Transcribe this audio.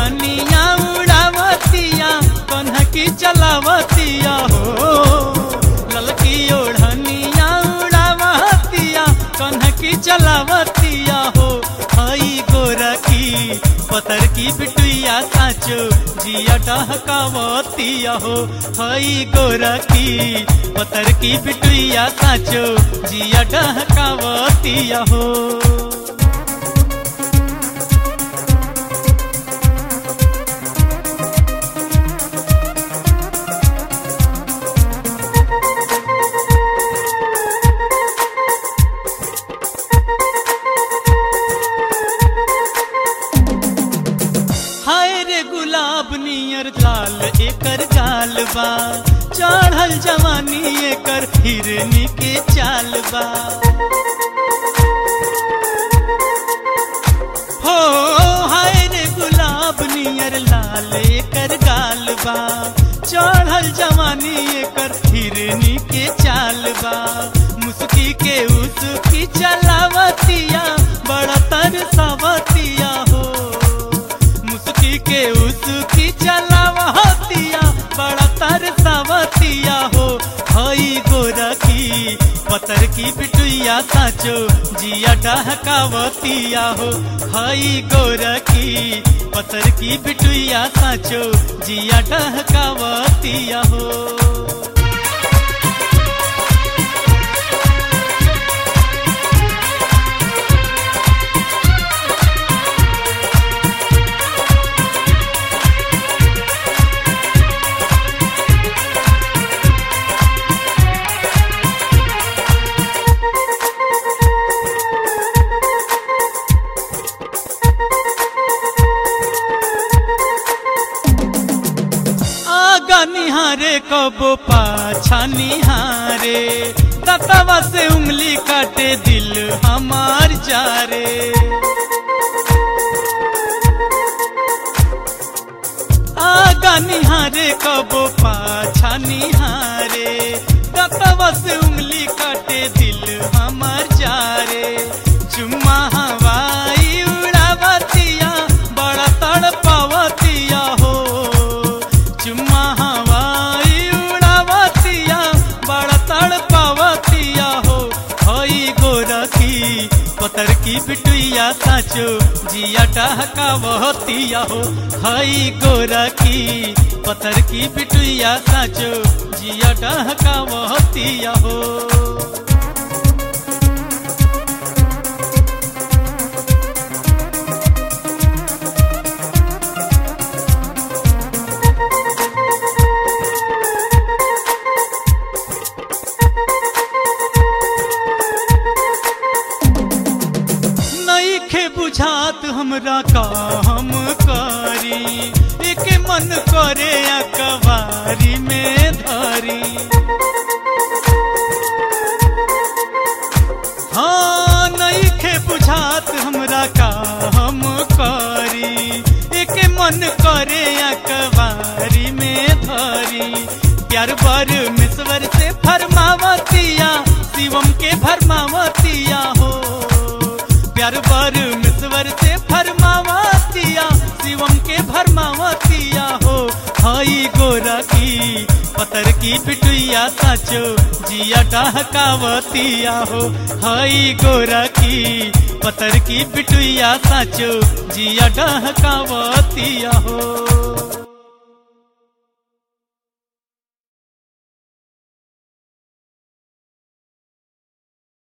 ओढ़निया उड़ावतिया कन्हा की चलावतिया हो। ललकी ओढ़निया उड़ावतिया कन्हा की चलावतिया हो। हई गोरखी पतर की बिटुइया साचो जिया डहकावतिया हो। हई गोरखी पतर की बिटुइया साचो जिया डहकावतिया हो। गुलाब नियर लाल एकर गाल बा, चढ़ल जवानी एकर हिरनी के चाल बा। हो हाय रे गुलाब नियर लाल एकर गाल बा, चढ़ल जवानी एकर हिरनी के चाल बा। मुस्की के उसकी चलावतिया बड़ा तरसावतिया हो। मुस्की के उसकी चलावतिया बड़ा तरसावतिया हो। हई गोरखी पतर की बिटुइया साचो जिया डहकावतिया हो। हई गोरखी पतर की बिटुइया साचो जिया डहकावतिया हो। निहारे कबो पाछा निहारे, दतवा से उंगली काटे दिल हमार जारे। आगा निहारे कबो पाछा निहारे, दतवा से उंगली काटे दिल हमार जारे। चुम्मा हवाई उड़ावतिया बड़ा तड़पावतिया हो। चुम्मा हवाई उड़ावतिया बड़ा तड़पावतिया हो। हई गोरखी पतर की बिटुइया साचो जिया डहकावतिया हो। हई गोरखी पतर की बिटुइया साचो जिया डहकावतिया हो। बुझात हमरा का हम करी, एक मन करे अकबारी में धरी। हाँ नइखे बुझात हमरा का हम करी, एक मन करे अकबारी में धरी। प्यार बर मेश्वर से फरमावतिया शिवम के भरमावतिया हो। प्यार बर मेश्वर से फरमावतिया शिवम के भरमावतिया हो। हई गोरखी पतर की बिटुइया साचो जिया डहकावतिया हो। हई गोरखी पतर की बिटुइया साचो जिया डहकावतिया हो।